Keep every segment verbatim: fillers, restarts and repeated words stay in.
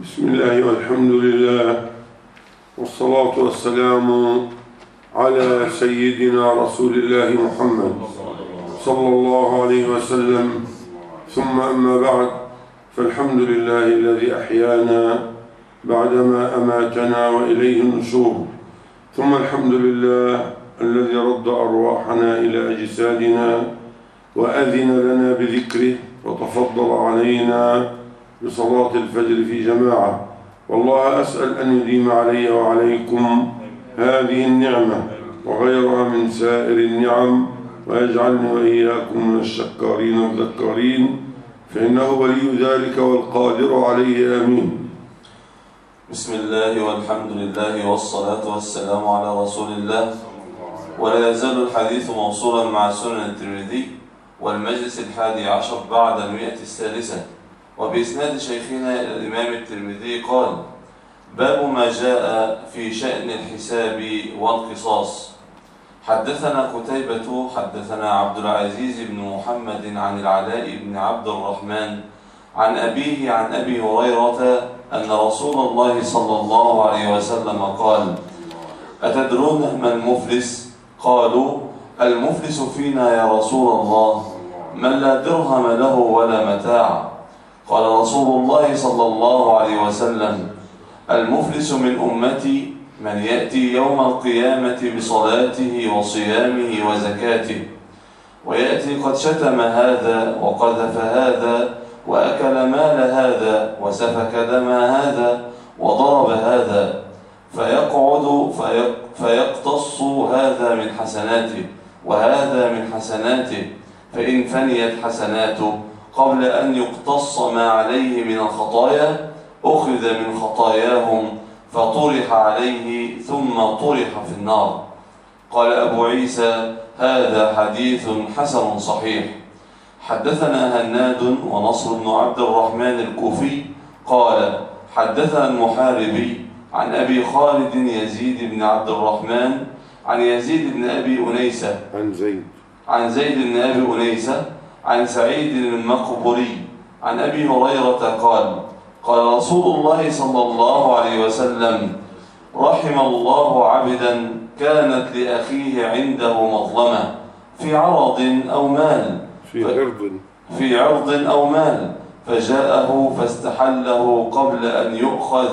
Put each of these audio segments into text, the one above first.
بسم الله والحمد لله والصلاة والسلام على سيدنا رسول الله محمد صلى الله عليه وسلم. ثم أما بعد، فالحمد لله الذي أحيانا بعدما أماتنا وإليه النشور. ثم الحمد لله الذي رد أرواحنا إلى أجسادنا وأذن لنا بذكره وتفضل علينا بصلاة الفجر في جماعة. والله أسأل أن يديم علي وعليكم هذه النعمة وغيرها من سائر النعم، ويجعلني وإياكم من الشكارين والذكارين، فإنه ولي ذلك والقادر عليه. آمين. بسم الله والحمد لله والصلاة والسلام على رسول الله. ولا يزال الحديث موصولا مع سنن الترمذي والمجلس الحادي عشر بعد المئة الثالثة، وبإسناد شيخنا إلى الإمام الترمذي قال: باب ما جاء في شأن الحساب والقصاص. حدثنا قتيبة حدثنا عبد العزيز بن محمد عن العلاء بن عبد الرحمن عن أبيه عن أبي هريرة أن رسول الله صلى الله عليه وسلم قال: أتدرون ما المفلس؟ قالوا: المفلس فينا يا رسول الله من لا درهم له ولا متاع. قال رسول الله صلى الله عليه وسلم: المفلس من أمتي من يأتي يوم القيامة بصلاته وصيامه وزكاته، ويأتي قد شتم هذا وقذف هذا وأكل مال هذا وسفك دم هذا وضرب هذا، فيقعد فيقتص هذا من حسناته وهذا من حسناته، فإن فنيت حسناته قبل أن يقتص ما عليه من الخطايا أخذ من خطاياهم فطرح عليه ثم طرح في النار. قال أبو عيسى: هذا حديث حسن صحيح. حدثنا هناد ونصر بن عبد الرحمن الكوفي قال: حدثنا المحاربي عن أبي خالد يزيد بن عبد الرحمن عن يزيد بن أبي أنيسة عن زيد عن زيد بن أبي أنيسة عن سعيد المقبري عن أبي هريرة قال: قال رسول الله صلى الله عليه وسلم: رحم الله عبدا كانت لأخيه عنده مظلمة في عرض أو مال في عرض في عرض أو مال فجاءه فاستحله قبل أن يؤخذ،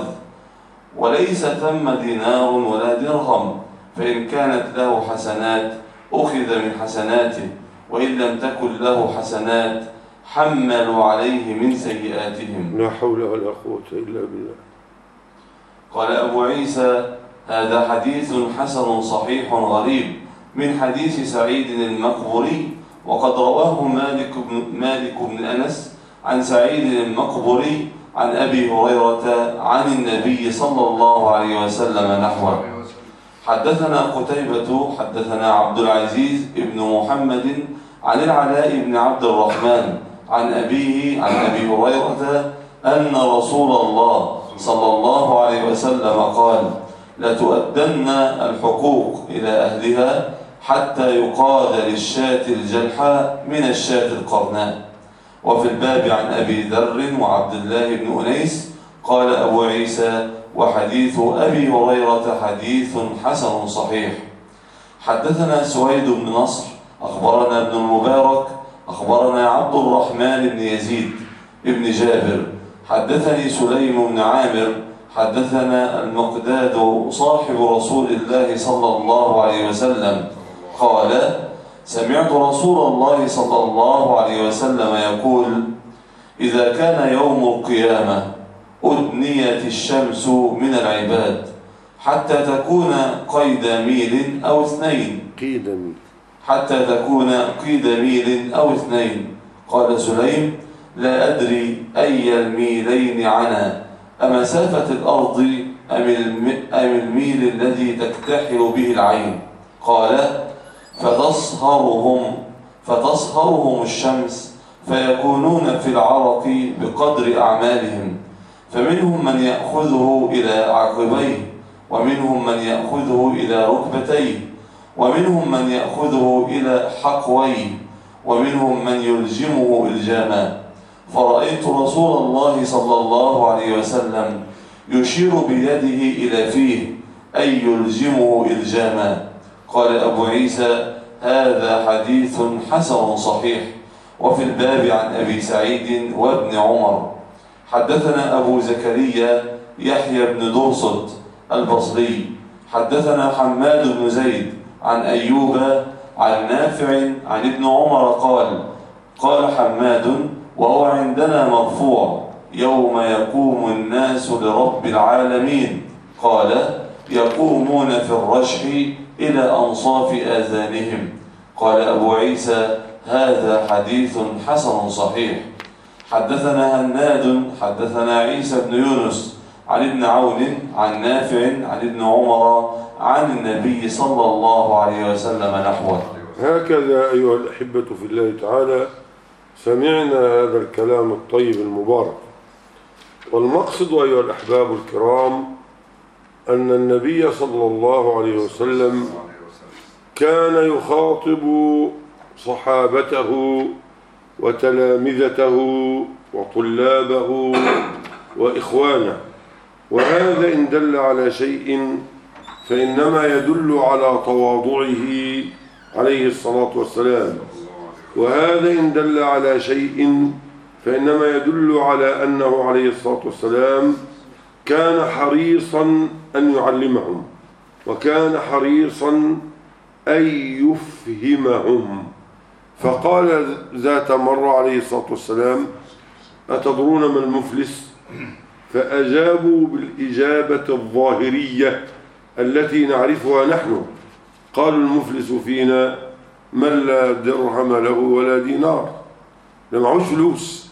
وليس ثم دينار ولا درهم، فإن كانت له حسنات أخذ من حسناته، وإن لم تكن له حسنات حملوا عليه من سيئاتهم. لا حول ولا قوة إلا بالله. قال أبو عيسى: هذا حديث حسن صحيح غريب من حديث سعيد المقبري، وقد رواه مالك بن, مالك بن أنس عن سعيد المقبري عن أبي هريرة عن النبي صلى الله عليه وسلم نحوه. حدثنا قتيبة حدثنا عبد العزيز بن محمد عن العلاء بن عبد الرحمن عن أبيه عن أبي هريرة أن رسول الله صلى الله عليه وسلم قال: لتؤدن الحقوق إلى أهلها حتى يقاد للشاة الجلحاء من الشاة القرناء. وفي الباب عن أبي ذر وعبد الله بن أنيس. قال أبو عيسى: وحديث أبي هريرة حديث حسن صحيح. حدثنا سويد بن نصر أخبرنا ابن المبارك أخبرنا عبد الرحمن بن يزيد ابن جابر حدثني سليم بن عامر حدثنا المقداد صاحب رسول الله صلى الله عليه وسلم قال: سمعت رسول الله صلى الله عليه وسلم يقول: إذا كان يوم القيامة أدنيت الشمس من العباد حتى تكون قيد ميل أو اثنين قيد ميل حتى تكون قيد ميل أو اثنين. قال سليم: لا أدري أي الميلين عنا، أمسافة الأرض أم الميل الذي تكتحل به العين؟ قال: فتصهرهم فتصهرهم الشمس فيكونون في العرق بقدر أعمالهم، فمنهم من يأخذه إلى عقبيه، ومنهم من يأخذه إلى ركبتيه، ومنهم من يأخذه إلى حقويه، ومنهم من يلجمه إلجاما، فرأيت رسول الله صلى الله عليه وسلم يشير بيده إلى فيه أي يلجمه إلجاما. قال أبو عيسى: هذا حديث حسن صحيح. وفي الباب عن أبي سعيد وابن عمر. حدثنا أبو زكريا يحيى بن درصد البصري حدثنا حماد بن زيد عن أيوب عن نافع عن ابن عمر قال: قال حماد وهو عندنا مرفوع: يوم يقوم الناس لرب العالمين. قال: يقومون في الرشح إلى أنصاف آذانهم. قال أبو عيسى: هذا حديث حسن صحيح. حدثنا هناد حدثنا عيسى بن يونس عن ابن عون عن نافع عن ابن عمر عن النبي صلى الله عليه وسلم نحوه. هكذا أيها الأحبة في الله تعالى سمعنا هذا الكلام الطيب المبارك. والمقصد أيها الأحباب الكرام أن النبي صلى الله عليه وسلم كان يخاطب صحابته وتلامذته وطلابه وإخوانه، وهذا إن دل على شيء فإنما يدل على تواضعه عليه الصلاة والسلام، وهذا إن دل على شيء فإنما يدل على أنه عليه الصلاة والسلام كان حريصا أن يعلمهم، وكان حريصا أن يفهمهم. فقال ذات مرة عليه الصلاة والسلام: أتدرون ما المفلس؟ فأجابوا بالإجابة الظاهرية التي نعرفها نحن. قالوا: المفلس فينا من لا درهم له ولا دينار، لا معهوش فلوس.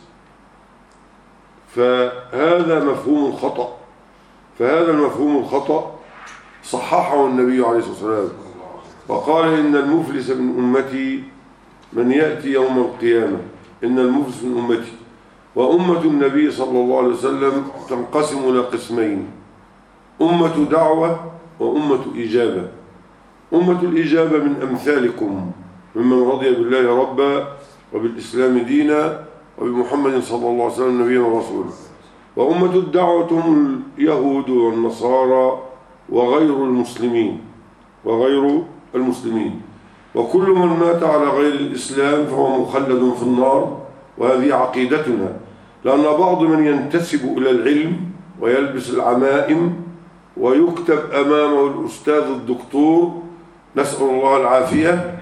فهذا مفهوم خطأ، فهذا المفهوم الخطأ صححه النبي عليه الصلاة والسلام وقال: إن المفلس من أمتي من يأتي يوم القيامة، إن المفلس من أمتي. وأمة النبي صلى الله عليه وسلم تنقسم إلى قسمين: أمة دعوة وأمة إجابة. أمة الإجابة من أمثالكم ممن رضي بالله ربا وبالإسلام دينا وبمحمد صلى الله عليه وسلم نبيا ورسولا. وأمة الدعوة هم اليهود والنصارى وغير المسلمين وغير المسلمين وكل من مات على غير الإسلام فهو مخلد في النار. وهذه عقيدتنا، لأن بعض من ينتسب إلى العلم ويلبس العمائم ويكتب أمامه الأستاذ الدكتور نسأل الله العافية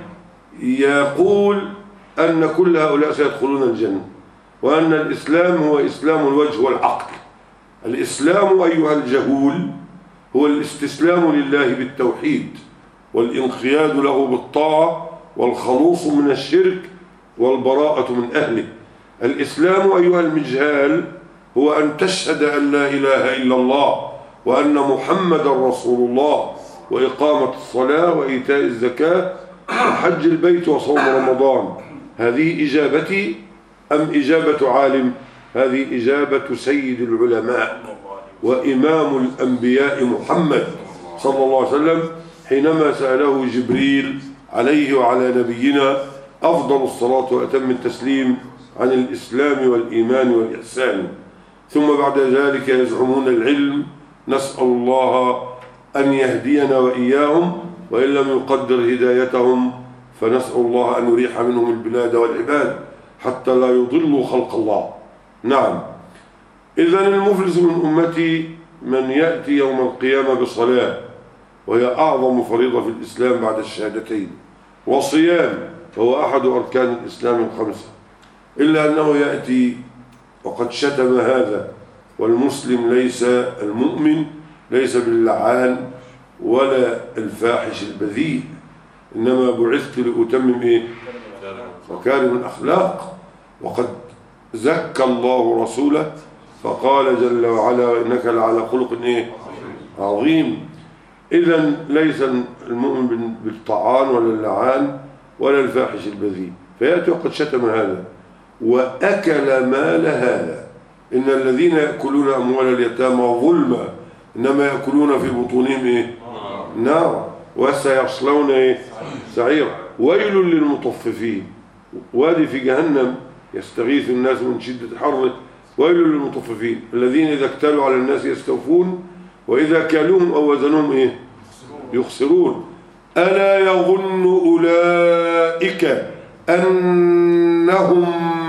يقول أن كل هؤلاء سيدخلون الجنة، وأن الإسلام هو إسلام الوجه والعقل. الإسلام أيها الجهول هو الاستسلام لله بالتوحيد والانقياد له بالطاعة والخلوص من الشرك والبراءة من أهله. الإسلام أيها المجهال هو أن تشهد أن لا إله إلا الله وأن محمد رسول الله، وإقامة الصلاة وإيتاء الزكاة وحج البيت وصوم رمضان. هذه إجابتي أم إجابة عالم؟ هذه إجابة سيد العلماء وإمام الأنبياء محمد صلى الله عليه وسلم حينما سأله جبريل عليه وعلى نبينا أفضل الصلاة وأتم التسليم عن الإسلام والإيمان والإحسان. ثم بعد ذلك يزعمون العلم، نسأل الله أن يهدينا وإياهم، وإن لم يقدر هدايتهم فنسأل الله أن يريح منهم البلاد والعباد حتى لا يضلوا خلق الله. نعم، إذن المفلس من أمتي من يأتي يوم القيامة بصلاة، وهي أعظم فريضة في الإسلام بعد الشهادتين، وصيام وهو أحد أركان الإسلام الخمسة، إلا أنه يأتي وقد شتم هذا. والمسلم ليس المؤمن ليس باللعان ولا الفاحش البذيء، إنما بعثت لأتمم إيه؟ مكارم الأخلاق. وقد زكى الله رسوله فقال جل وعلا: إنك لعلى خلق إيه؟ عظيم. إذن ليس المؤمن بالطعان ولا اللعان ولا الفاحش البذيء، فيأتي وقد شتم هذا وأكل مال هذا. إن الذين يأكلون أموال اليتامى ظلما إنما يأكلون في بطونهم إيه؟ نار وسيصلون إيه؟ سعيرا. ويل للمطففين، وادي في جهنم يستغيث الناس من شدة الحر ويل للمطففين الذين إذا اكتالوا على الناس يستوفون وإذا كالوهم أو وزنهم إيه؟ يخسرون. ألا يظن أولئك أنهم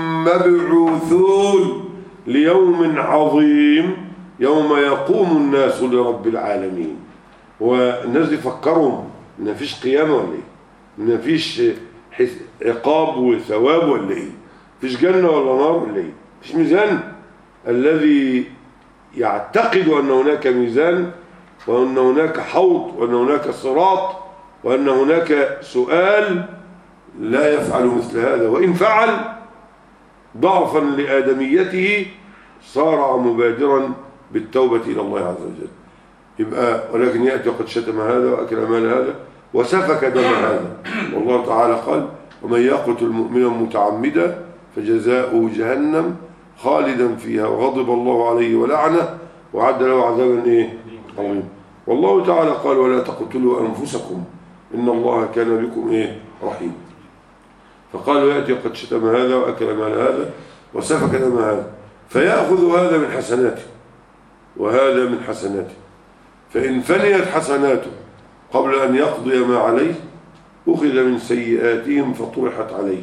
مبعوثون ليوم عظيم يوم يقوم الناس لرب العالمين. والناس دي فكرهم إن مفيش قيامة ولا إيه؟ إن مفيش عقاب وثواب ولا إيه؟ مفيش جنة ولا نار ولا إيه؟ مفيش ميزان. الذي يعتقد أن هناك ميزان وأن هناك حوض وأن هناك صراط وأن هناك سؤال لا يفعل مثل هذا، وإن فعل ضعفا لآدميته صارع مبادرا بالتوبة إلى الله عز وجل. يبقى ولكن يأتي وقد شتم هذا وأكل مال هذا وسفك دم هذا. والله تعالى قال ومن يقتل مؤمنا متعمدا فجزاؤه جهنم خالدا فيها وغضب الله عليه ولعنه وعد له عذابا ايه عظيما. والله تعالى قال ولا تقتلوا أنفسكم إن الله كان بكم ايه رحيم. فقالوا يأتي قد شتم هذا وأكل مال هذا وسفك دم هذا فيأخذ هذا من حسناته وهذا من حسناته، فإن فنيت حسناته قبل أن يقضي ما عليه أخذ من سيئاتهم فطرحت عليه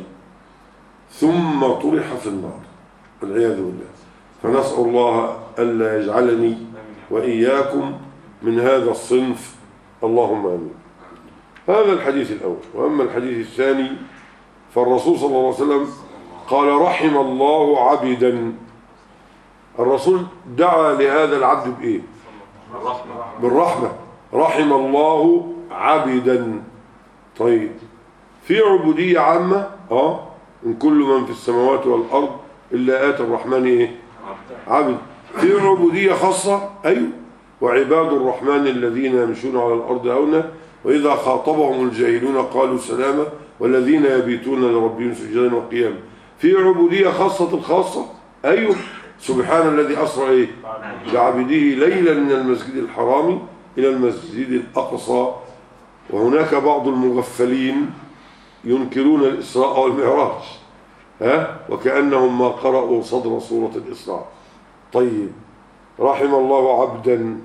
ثم طرح في النار والعياذ بالله. فنسأل الله ألا يجعلني وإياكم من هذا الصنف اللهم آمين. هذا الحديث الأول. وأما الحديث الثاني فالرسول صلى الله عليه وسلم قال رحم الله عبدا. الرسول دعا لهذا العبد بإيه؟ بالرحمة. رحم الله عبدا. طيب في عبودية عامة اه إن كل من في السماوات والأرض إلا آتى الرحمن إيه؟ عبد. في عبودية خاصة أيوه وعباد الرحمن الذين يمشون على الأرض هونا وإذا خاطبهم الجاهلون قالوا سلاما والذين يبيتون لربهم سجدا وقياما. في عبودية خاصة الخاصة أيوه سبحان الذي أسرى إيه؟ بعبده ليلا من المسجد الحرام إلى المسجد الأقصى. وهناك بعض المغفلين ينكرون الإسراء والمعراج ها وكأنهم ما قرأوا صدر سورة الإسراء. طيب رحم الله عبدا.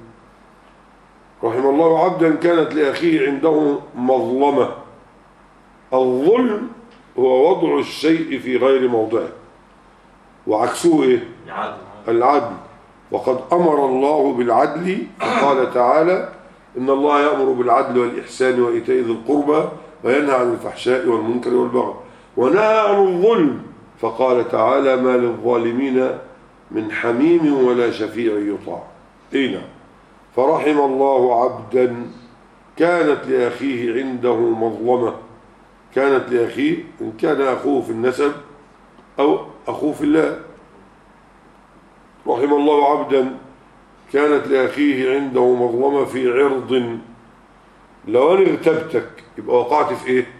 رحم الله عبدا كانت لأخيه عنده مظلمة. الظلم هو وضع الشيء في غير موضعه وعكسه إيه؟ العدل. وقد أمر الله بالعدل قال تعالى إن الله يأمر بالعدل والإحسان وإيتاء ذي القربى وينهى عن الفحشاء والمنكر والبغي ونهى عن الظلم فقال تعالى ما للظالمين من حميم ولا شفيع يطاع. إينا فرحم الله عبدا كانت لأخيه عنده مظلمة. كانت لأخيه إن كان أخوه في النسب أو أخوه في الله. رحم الله عبدا كانت لأخيه عنده مظلمة في عرض. لو أنا اغتبتك يبقى وقعت في إيه؟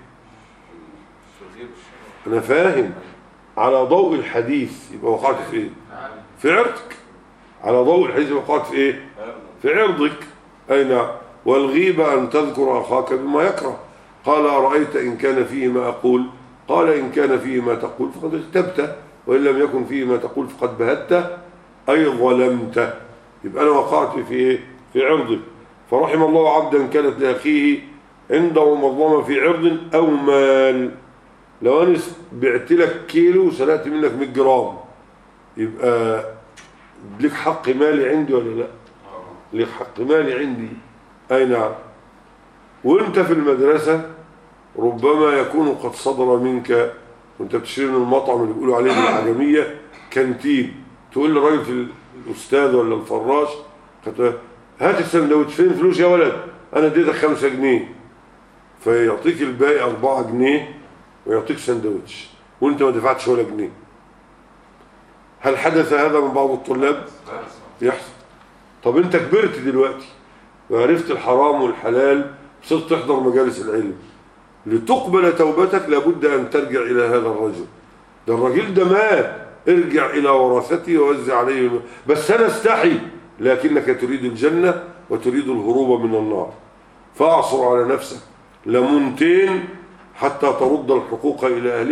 أنا فاهم على ضوء الحديث يبقى وقعت في إيه؟ في عرضك. على ضوء الحديث يبقى وقعت في إيه؟ في عرضك. أين والغيبة أن تذكر أخاك بما يكره. قال أرأيت إن كان فيه ما أقول قال إن كان فيه ما تقول فقد اغتبت وإن لم يكن فيه ما تقول فقد بهت أي ظلمت. يبقى أنا وقعت في إيه؟ في عرضك. فرحم الله عبدا كانت لأخيه عنده مظلمة في عرض أو مال. لو أنا بعت لك كيلو وسرقت منك مية جرام يبقى لك حق مالي عندي ولا لا؟ لك حق مالي عندي. أي نعم. وانت في المدرسة ربما يكون قد صدر منك وانت بتشتري من المطعم اللي بيقولوا عليه بالعجمية كانتين تقول للراجل في الأستاذ ولا الفراش هات السندوتش فين فلوس يا ولد أنا اديتك خمسة جنيه فيعطيك الباقي أربعة جنيه ويعطيك سندوتش وانت ما دفعتش ولا جنيه. هل حدث هذا من بعض الطلاب؟ يحصل. طب انت كبرت دلوقتي وعرفت الحرام والحلال صرت تحضر مجالس العلم لتقبل توبتك لابد أن ترجع إلى هذا الرجل. ده الرجل ده مات ارجع إلى ورثته ووزع عليه. بس أنا استحي لكنك تريد الجنة وتريد الهروب من النار فأعصر على نفسك لمنتين حتى ترد الحقوق إلى أهلها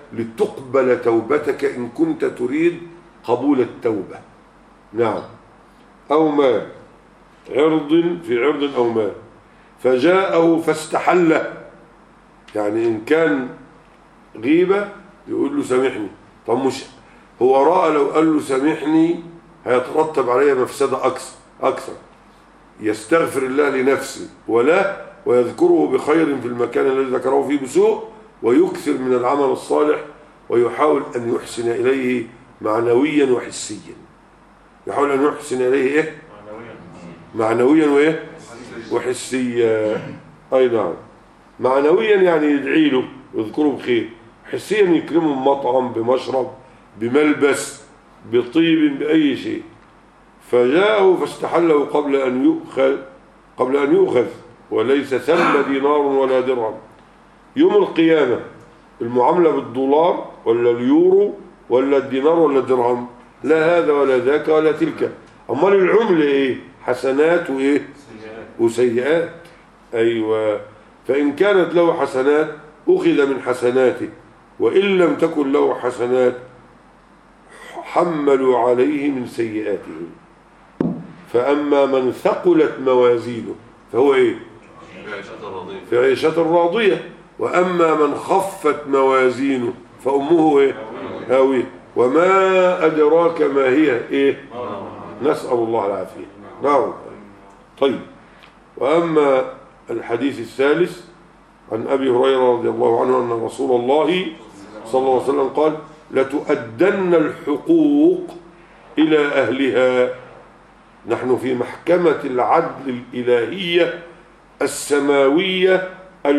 لتقبل توبتك إن كنت تريد قبول التوبة. نعم. أو مال، عرض في عرض أو مال، فجاءه فاستحله، يعني إن كان غيبة يقول له سامحني. طب مش هو رأى لو قال له سامحني هيترتب عليه مفسدة أكثر أكثر يستغفر الله لنفسه ولا ويذكره بخير في المكان الذي ذكره فيه بسوء، ويكثر من العمل الصالح ويحاول أن يحسن إليه معنويا وحسيا. يحاول أن يحسن إليه إيه؟ معنويا وإيه؟ وحسيا. أي نعم. معنويا يعني يدعي له ويذكره بخير، حسيا يكرمه بمطعم بمشرب بملبس بطيب بأي شيء. فجاءه فاستحله قبل أن يؤخذ قبل أن يؤخذ وليس ثم دينار ولا درهم. يوم القيامة المعاملة بالدولار ولا اليورو ولا الدينار ولا الدرهم، لا هذا ولا ذاك ولا تلك. أمال العملة إيه؟ حسنات وإيه؟ وسيئات. أيوة. فإن كانت له حسنات أخذ من حسناته، وإن لم تكن له حسنات حملوا عليه من سيئاته. فأما من ثقلت موازينه فهو إيه؟ في عيشة راضية. وأما من خفت موازينه فأمه إيه؟ هاوية. وما أدراك ما هي إيه؟ نسأل الله العافية. نعم. طيب. وأما الحديث الثالث عن أبي هريرة رضي الله عنه أن رسول الله صلى الله عليه وسلم قال: لتؤدن الحقوق إلى أهلها. نحن في محكمة العدل الإلهية السماوية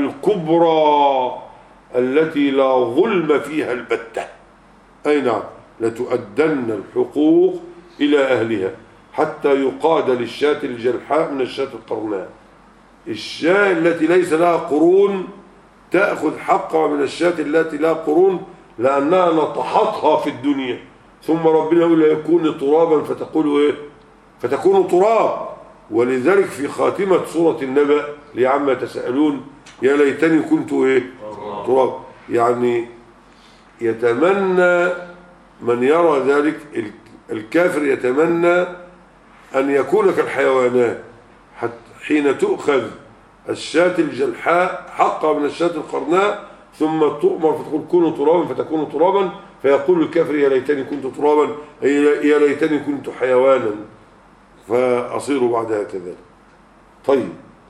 الكبرى التي لا ظلم فيها البتة. أي نعم. لتؤدن الحقوق إلى أهلها حتى يقاد للشاة الجلحاء من الشاة القرناء. الشاة التي ليس لها قرون تأخذ حقها من الشاة التي لها قرون لأنها نطحتها في الدنيا، ثم ربنا يقول يكون ترابا فتقول إيه؟ فتكون تراب. ولذلك في خاتمة سورة النبأ لعما تسألون يا ليتني كنت إيه؟ تراب. يعني يتمنى من يرى ذلك، الكافر يتمنى أن يكون كالحيوانات حتى حين تؤخذ الشاة الجلحاء حقها من الشاة القرناء ثم تؤمر فتقول كونوا ترابا فتكون ترابا، فيقول الكافر يا ليتني كنت ترابا أي يا ليتني كنت حيوانا فأصير بعدها كذلك. طيب.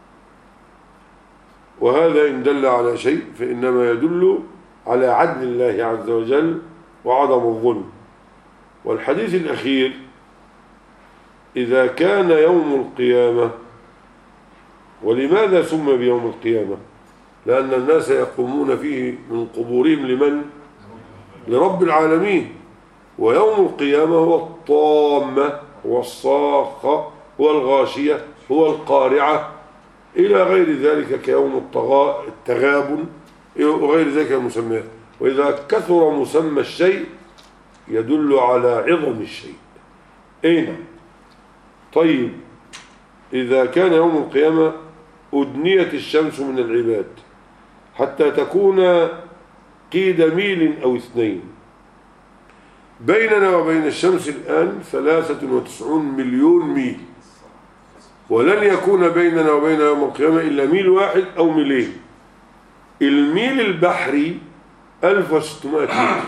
وهذا إن دل على شيء فإنما يدل على عدل الله عز وجل وعدم الظلم. والحديث الأخير: إذا كان يوم القيامة. ولماذا سمى بيوم القيامة؟ لأن الناس يقومون فيه من قبورهم لمن؟ لرب العالمين. ويوم القيامة هو الطامة هو الصاخة هو الغاشية هو القارعة إلى غير ذلك كيوم التغابن وغير ذلك المسميات. وإذا كثر مسمى الشيء يدل على عظم الشيء. أين؟ طيب. إذا كان يوم القيامة أدنيت الشمس من العباد حتى تكون قيد ميل أو اثنين. بيننا وبين الشمس الآن ثلاثة وتسعون مليون ميل، ولن يكون بيننا وبين يوم القيامة إلا ميل واحد أو ميلين. الميل البحري ألف وستمائة متر،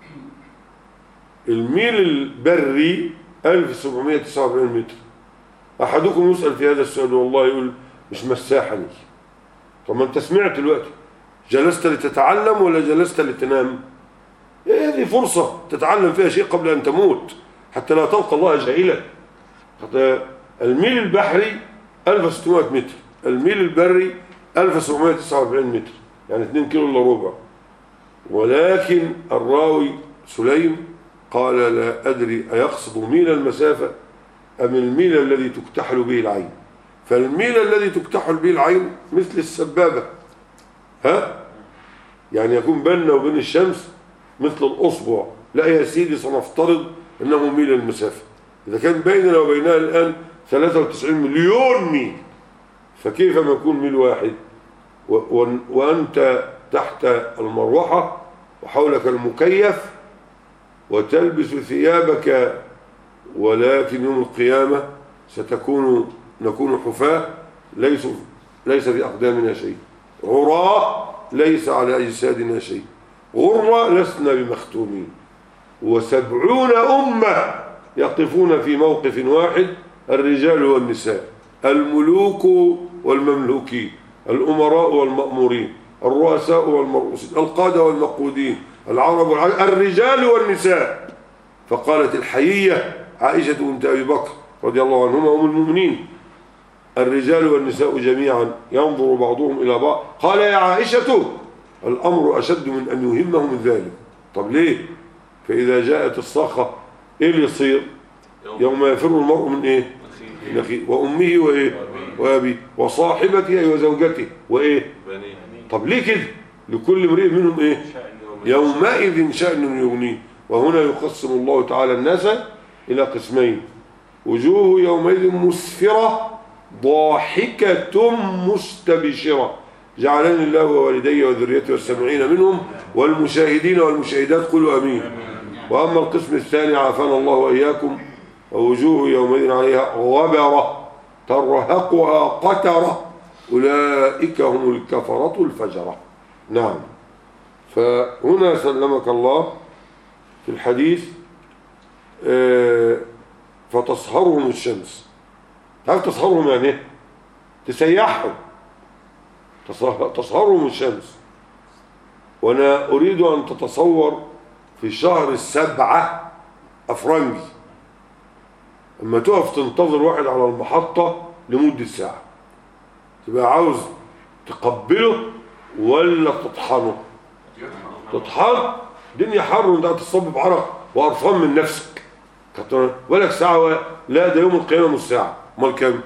الميل البري ألف وسبعمائة وتسعة وأربعين متر. أحدكم يسأل في هذا السؤال والله يقول مش مساحني. طب ما أنت سمعت دلوقتي، جلست لتتعلم ولا جلست لتنام؟ هذه فرصة تتعلم فيها شيء قبل أن تموت حتى لا تلقى الله جاهلا. الميل البحري ألف وستمائة متر، الميل البري ألف وسبعمائة وتسعة وأربعين متر، يعني اثنين كيلو إلا ربع. ولكن الراوي سليم قال لا أدري أيقصد ميل المسافة أم الميل الذي تكتحل به العين. فالميل الذي تكتحل به العين مثل السبابة، ها؟ يعني يكون بيننا وبين الشمس مثل الأصبع. لا يا سيدي سنفترض أنه ميل المسافة. إذا كان بيننا وبينها الآن ثلاثة وتسعين مليون ميل، فكيف ما يكون ميل واحد؟ و و وأنت تحت المروحة وحولك المكيف وتلبس ثيابك، ولكن يوم القيامة ستكون نكون حفاة ليس ليس في أقدامنا شيء، عراة ليس على أجسادنا شيء، غرة لسنا بمختومين، وسبعون أمة يقفون في موقف واحد، الرجال والنساء، الملوك والمملوكين، الأمراء والمأمورين، الرؤساء والمرؤوسين، القادة والمقودين، العرب والعجم، الرجال والنساء. فقالت الحيية عائشة بنت أبي بكر رضي الله عنهما أم المؤمنين: الرجال والنساء جميعا ينظر بعضهم إلى بعض. قال: يا عائشة الأمر أشد من أن يهمهم ذلك. طب ليه؟ فإذا جاءت الصاخة إيه اللي يصير؟ يوم يفر المرء من إيه؟ من أخيه وأمه وإيه؟ وأبيه وصاحبته وزوجته وإيه؟ طب ليه كده؟ لكل امرئ منهم إيه؟ يومئذ شأن يغنيه. وهنا يقسم الله تعالى الناس إلى قسمين: وجوه يومئذ مسفرة ضاحكة مستبشرة، جعلني الله ووالدي وذريتي والسامعين منهم والمشاهدين والمشاهدات، قولوا أمين. وأما القسم الثاني عافانا الله وإياكم: ووجوه يومئذ عليها غبرة ترهقها قترة أولئك هم الكفرة الفجرة. نعم. فهنا سلمك الله في الحديث فتصهرهم الشمس. تعرف تصهرهم يعني ايه؟ تسيحهم، تصهرهم الشمس. وانا اريد ان تتصور في شهر السبعة افرنجي اما تقف تنتظر واحد على المحطة لمدة ساعة، تبقى عاوز تقبله ولا تطحنه؟ تطحن. الدنيا حر وانت هتصب بعرق وقرفان من نفسك، ولك ساعة؟ لا، ده يوم القيامة مش ساعة، امال كام؟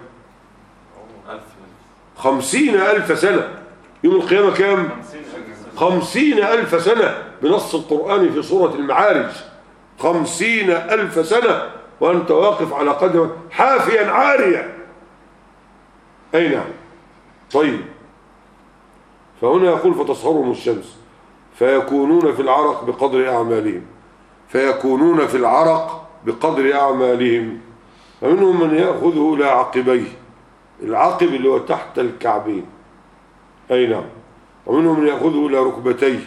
خمسين ألف سنة. يوم القيامة كام؟ خمسين ألف سنة بنص القرآن في سورة المعارج. خمسين ألف سنة وأنت واقف على قدم حافيا عاريا. أي نعم. طيب، فهنا يقول فتصهرهم الشمس فيكونون في العرق بقدر أعمالهم، فيكونون في العرق بقدر أعمالهم. فمنهم من يأخذه إلى عقبيه، العقب اللي هو تحت الكعبين، أي نعم. ومنهم من يأخذه إلى ركبتيه،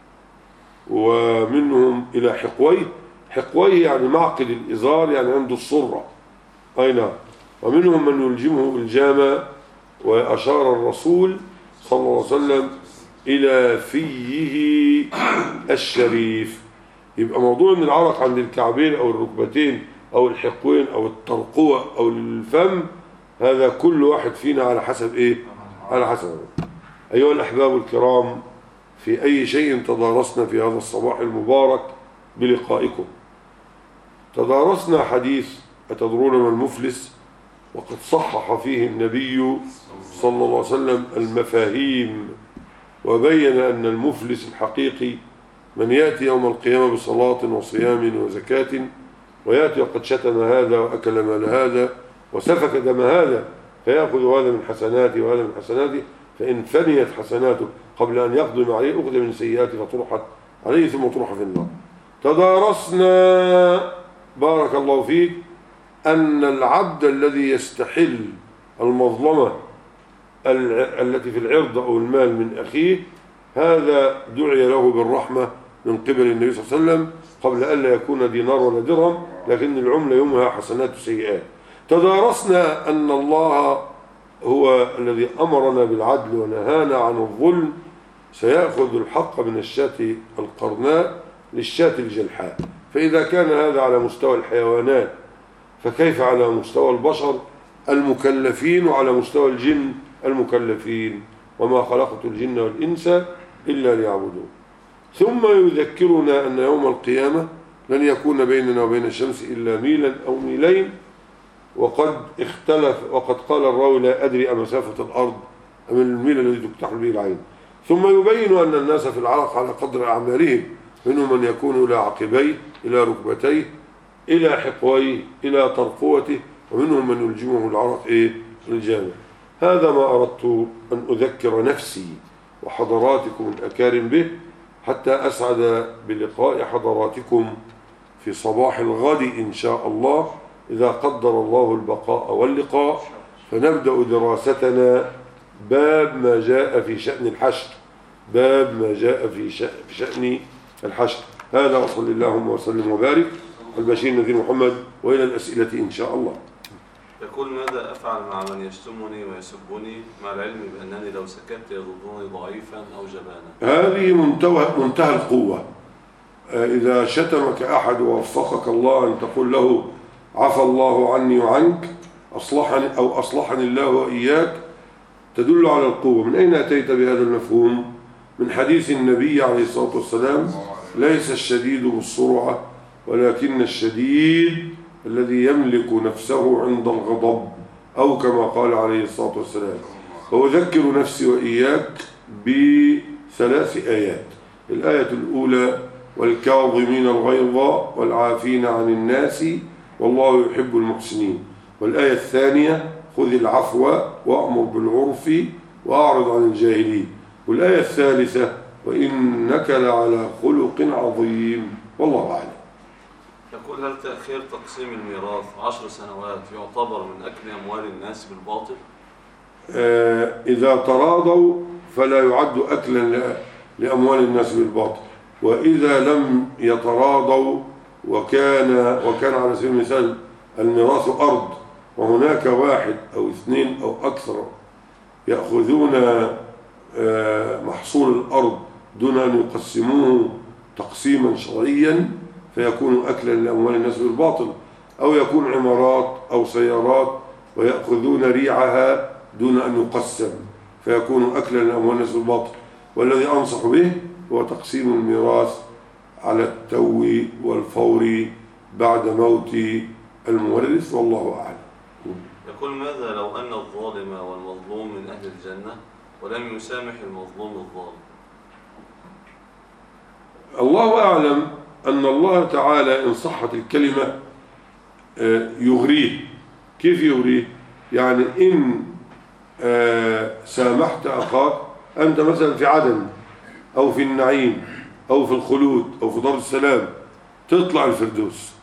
ومنهم إلى حقويه. حقويه يعني معقد الإزار، يعني عنده الصرة، أي نعم. ومنهم من يلجمه الجامة، وأشار الرسول صلى الله عليه وسلم إلى فيه الشريف. يبقى موضوع ان العرق عند الكعبين او الركبتين او الحقوين او الترقوة او الفم، هذا كل واحد فينا على حسب ايه؟ على حسب. ايها الاحباب الكرام، في اي شيء تدارسنا في هذا الصباح المبارك بلقائكم؟ تدارسنا حديث أتدرون ما المفلس؟ وقد صحح فيه النبي صلى الله عليه وسلم المفاهيم، وبين أن المفلس الحقيقي من يأتي يوم القيامة بصلاة وصيام وزكاة، ويأتي وقد شتم هذا وأكل مال هذا وسفك دم هذا، فيأخذ هذا من حسناته وهذا من حسناته، فإن فنيت حسناته قبل أن يقدم عليه أخذ من سيئاته فطرحت عليه ثم طرح في النار. تدارسنا بارك الله فيك أن العبد الذي يستحل المظلمة التي في العرض أو المال من أخيه، هذا دعي له بالرحمة من قبل النبي صلى الله عليه وسلم قبل أن لا يكون دينار ولا درهم، لكن العملة يومها حسنات وسيئات. تدارسنا أن الله هو الذي أمرنا بالعدل ونهانا عن الظلم، سيأخذ الحق من الشاة القرناء للشاة الجلحاء. فإذا كان هذا على مستوى الحيوانات، فكيف على مستوى البشر المكلفين وعلى مستوى الجن المكلفين؟ وما خلقت الجن والإنس إلا ليعبدون. ثم يذكرنا أن يوم القيامة لن يكون بيننا وبين الشمس إلا ميلا أو ميلين، وقد اختلف وقد قال الراوي لا أدري أمسافة الأرض أم الميل الذي تكتحل به العين. ثم يبين أن الناس في العرق على قدر أعمالهم، منهم من يكون إلى عقبيه، إلى ركبتيه، إلى حقويه، إلى ترقوته، ومنهم من يلجمه العرق إيه؟ الجامع. هذا ما أردت أن أذكر نفسي وحضراتكم الأكارم به، حتى أسعد بلقاء حضراتكم في صباح الغد إن شاء الله إذا قدر الله البقاء واللقاء، فنبدأ دراستنا باب ما جاء في شأن الحشر. باب ما جاء في شأن الحشر. هذا وصلى اللهم وسلم وبارك البشير النذير محمد، وإلى الأسئلة إن شاء الله. يقول: ماذا أفعل مع من يشتمني ويسبني مع العلم بأنني لو سكت يظنني ضعيفا أو جبانا؟ هذه منتهى منتهى القوة. إذا شتمك أحد ووفقك الله أن تقول له عفى الله عني وعنك، أصلحني أو أصلحني الله وإياك، تدل على القوة. من أين أتيت بهذا المفهوم؟ من حديث النبي عليه الصلاة والسلام: ليس الشديد بالسرعة ولكن الشديد الذي يملك نفسه عند الغضب، أو كما قال عليه الصلاة والسلام. وأذكر نفسي وإياك بثلاث آيات. الآية الأولى: والكاظمين الغيظ والعافين عن الناس والله يحب المحسنين. والآية الثانية: خذ العفو وأمر بالعرف وأعرض عن الجاهلين. والآية الثالثة: وإنك لعلى خلق عظيم. والله أعلم. يقول: هل تأخير تقسيم الميراث عشر سنوات يعتبر من أكل أموال الناس بالباطل؟ آه إذا تراضوا فلا يعد أكلا لأموال الناس بالباطل، وإذا لم يتراضوا وكان وكان على سبيل المثال الميراث أرض، وهناك واحد أو اثنين أو أكثر يأخذون آه محصول الأرض دون أن يقسموه تقسيما شرعيا، فيكون أكلا لأموال الناس بالباطل. أو يكون عمارات أو سيارات ويأخذون ريعها دون أن يقسم، فيكون أكلا لأموال الناس بالباطل. والذي أنصح به هو تقسيم الميراث على التو والفور بعد موت المورث، والله أعلم. يقول: ماذا لو أن الظالم والمظلوم من أهل الجنة ولم يسامح المظلوم الظالم؟ الله أعلم أن الله تعالى إن صحت الكلمة يغريه. كيف يغريه؟ يعني إن سامحت أخاك أنت مثلا في عدن أو في النعيم أو في الخلود أو في دار السلام، تطلع الفردوس.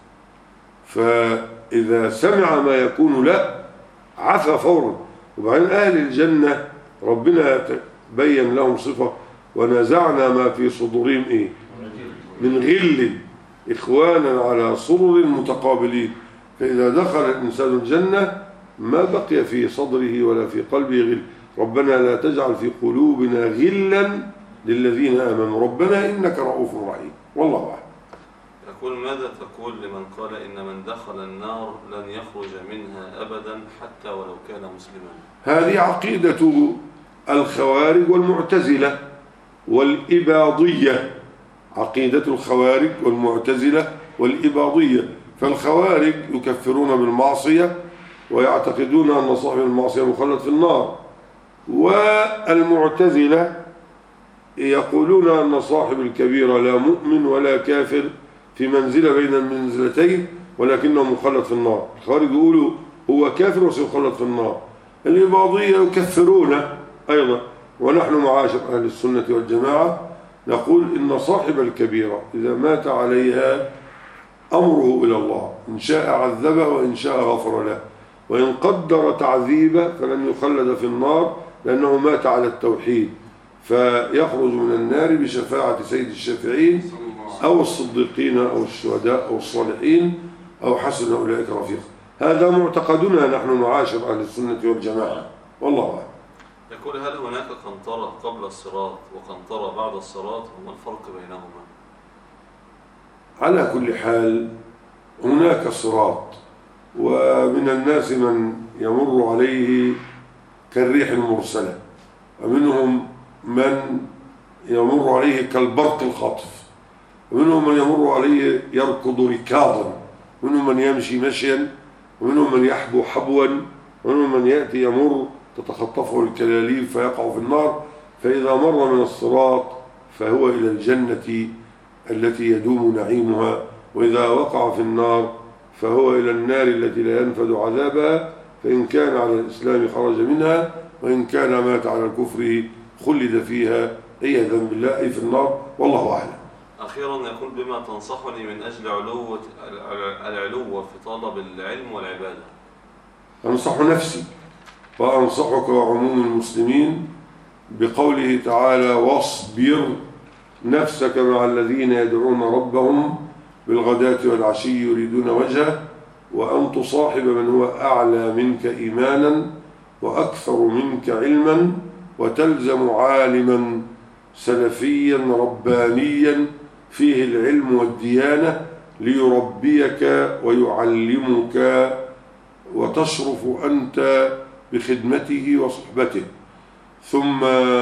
فإذا سمع ما يكون له عفى فورا. وبعدين أهل الجنة ربنا بين لهم صفة: ونزعنا ما في صدورهم إيه؟ من غل إخوانا على سرر متقابلين. فإذا دخل الإنسان الجنة ما بقي في صدره ولا في قلبه غل. ربنا لا تجعل في قلوبنا غلا للذين آمنوا ربنا إنك رؤوف رحيم. والله أعلم. يقول: ماذا تقول لمن قال إن من دخل النار لن يخرج منها أبدا حتى ولو كان مسلما؟ هذه عقيدة الخوارج والمعتزلة والإباضية. عقيدة الخوارج والمعتزلة والإباضية. فالخوارج يكفرون بالمعصية ويعتقدون أن صاحب المعصية مخلد في النار، والمعتزلة يقولون أن صاحب الكبيرة لا مؤمن ولا كافر، في منزلة بين المنزلتين، ولكنه مخلد في النار. الخوارج يقولوا هو كافر وسيخلد في النار. الإباضية يكفرون أيضا. ونحن معاشر أهل السنة والجماعة نقول إن صاحب الكبيرة إذا مات عليها أمره إلى الله، إن شاء عذبه وإن شاء غفر له، وإن قدر تعذيبه فلن يخلد في النار لأنه مات على التوحيد، فيخرج من النار بشفاعة سيد الشافعين أو الصديقين أو الشهداء أو الصالحين أو حسن أولئك رفيقا. هذا معتقدنا نحن معاشر أهل السنة والجماعة، والله أعلم. يقول: هل هناك قنطرة قبل الصراط وقنطرة بعد الصراط، وما الفرق بينهما؟ على كل حال هناك صراط، ومن الناس من يمر عليه كالريح المرسلة، ومنهم من يمر عليه كالبرق الخاطف، ومنهم من يمر عليه يركض ركاضا، ومنهم من يمشي مشيا، ومنهم من يحبو حبوا، ومنهم من يأتي يمر تتخطفه الكلاليب فيقع في النار. فإذا مر من الصراط فهو إلى الجنة التي يدوم نعيمها، وإذا وقع في النار فهو إلى النار التي لا ينفد عذابها، فإن كان على الإسلام خرج منها، وإن كان مات على الكفر خلد فيها عياذا بالله أي في النار، والله أعلم. أخيرا يقول بما تنصحني من أجل علو العلو في طلب العلم والعبادة. أنصح نفسي وأنصحك وعموم المسلمين بقوله تعالى: واصبر نفسك مع الذين يدعون ربهم بالغداة والعشي يريدون وجهه وأن تصاحب من هو أعلى منك إيمانا وأكثر منك علما وتلزم عالما سلفيا ربانيا فيه العلم والديانة ليربيك ويعلمك وتشرف أنت بخدمته وصحبته. ثم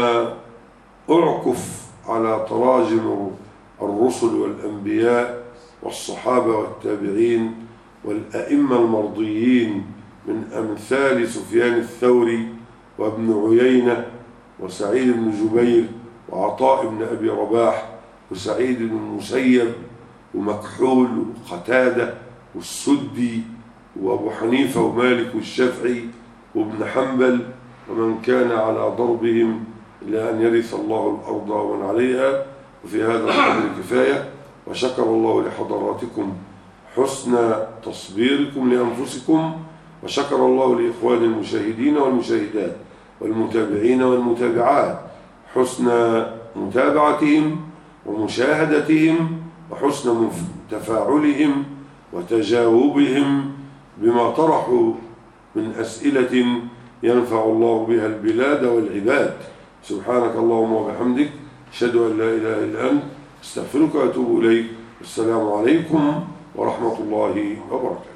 أعكف على تراجم الرسل والأنبياء والصحابة والتابعين والأئمة المرضيين من أمثال سفيان الثوري وابن عيينة وسعيد بن جبير وعطاء بن أبي رباح وسعيد بن المسيب ومكحول وقتادة والسدي وأبو حنيفة ومالك والشافعي وابن حنبل ومن كان على ضربهم إلى أن يرث الله الأرض ومن عليها. وفي هذا القدر كفاية، وشكر الله لحضراتكم حسن تصبيركم لأنفسكم، وشكر الله لإخوان المشاهدين والمشاهدات والمتابعين والمتابعات حسن متابعتهم ومشاهدتهم وحسن تفاعلهم وتجاوبهم بما طرحوا من أسئلة ينفع الله بها البلاد والعباد. سبحانك اللهم وبحمدك، أشهد أن لا إله إلا أنت، استغفرك وأتوب إليك. السلام عليكم ورحمة الله وبركاته.